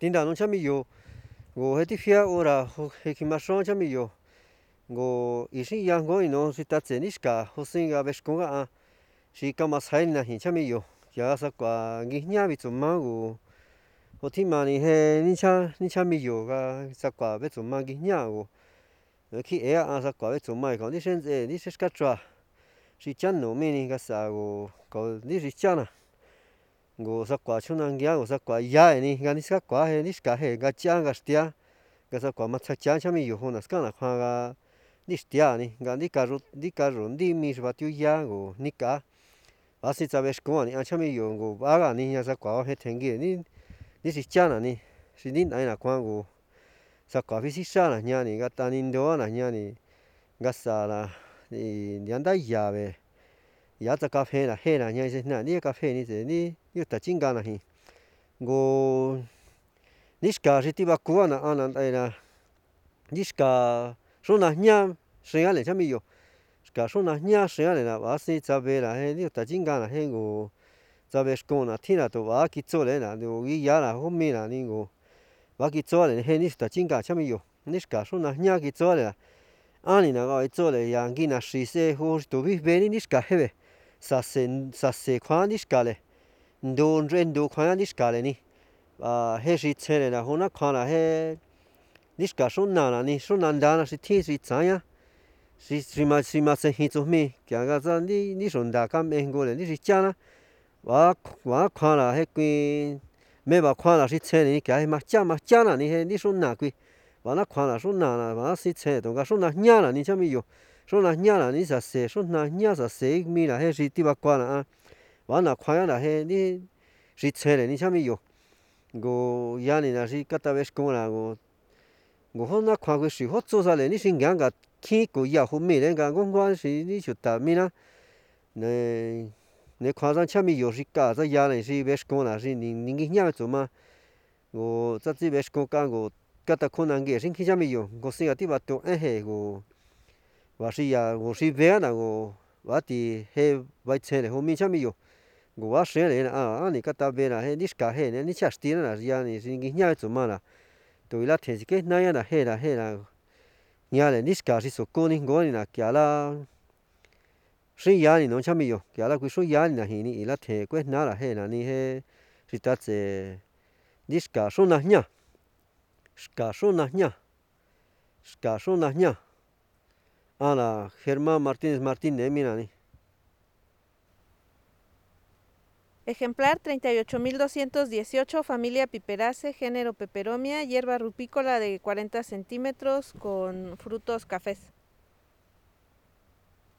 tinda no chami yo go heti fia ora heki mashon chami yo go ishi ya go ino si tatse nishka hosinga beshkonga a shi kama saina hin chami yo ya sa kwa ngi nya bi tsuma go hoti mani he ni chami yo ga sa kwa be tsuma ngi nya go ki e a sa kwa be tsuma ko ni shen ze ni shka chwa shi chan no mi ni ga sa go ko ni shi chana go sa kwa chuna ngia go sa kwa ya ni ga ni ska kwa he ni ska he ga cha ga stia ga sa kwa ma cha cha chami yo ho na ska na kwa ga ni stia ni ga ni ka ro ndi mi shba tu ya go ni ka ba si sa be shko ni a chami yo go ba ga ni ya sa kwa he tengi ni shi chana ni shi ni na kwa go sa kwa fi si sha na nya ni ga ta ni ndo na nya ni ga sa la ni yan da ya be ya ta ka fe na he na nya se na ni ka fe ni se ni yu ta chinga na hi go ni ska shi ti ba ku na ana dai na ni ska sho na nya shen ya le chami yo ska sho na nya shen ya le na ba si sa be la he ni ta chinga na he go sa be shko na ti na to ba ki cho le na do gi ya na ho mi na ni go ba ki cho le he ni ta chinga chami yo ni ska sho na nya ki cho le ani na ga cho le yang gi na shi se ho to bi be ni ska he be sa se kwa ni ska le ndo ren do kwa ni ska le ni he shi che le na ho na kwa na he ni ska sho na ni sho na da na shi ti shi cha ya shi ma se hi zo mi kya ga za ni shon da ka me go le ni shi cha na wa kwa na he kwi me ba kwa na shi che ni kya ma cha na ni he ni shon na kwi wa na kwa na shon na ba si che do ga shon na nya na ni cha mi yo shon na nya na ni sa se shon na nya sa se mi na he shi ti ba kwa na a wa na kwa ya na he ni shi che le ni cha mi yo go ya ni na shi ka ta be shko na go ho na kwa shi ho zo sa le ni shi ngang ga ki ko ya ho mi le ga go ngwa shi ni chu ta mi na ne kwa zan cha mi yo shi ka za ya le shi be shko na shi ni ngi nya zo ma go za ti be shko ka go ka ta ko na nge shin ki cha mi yo go si ga ti ba to he go wa shi ya go shi be na go wa ti he ba che le ho mi cha mi yo go wa she le na a ni ka ta be na he ni ska he ni cha sti na ya ni shi ngi nya zo ma na to la the ke na ya na he na nya le ni ska shi so ko ni go ni na kya la shi ya ni no cha mi yo kya la ku shu ya ni na hi ni la the kwe na la he na ni he shi ta tse ni ska sho na nya ana Germán Martínez mi na ni Ejemplar 38.218, familia Piperaceae, género Peperomia, hierba rupícola de 40 centímetros con frutos cafés.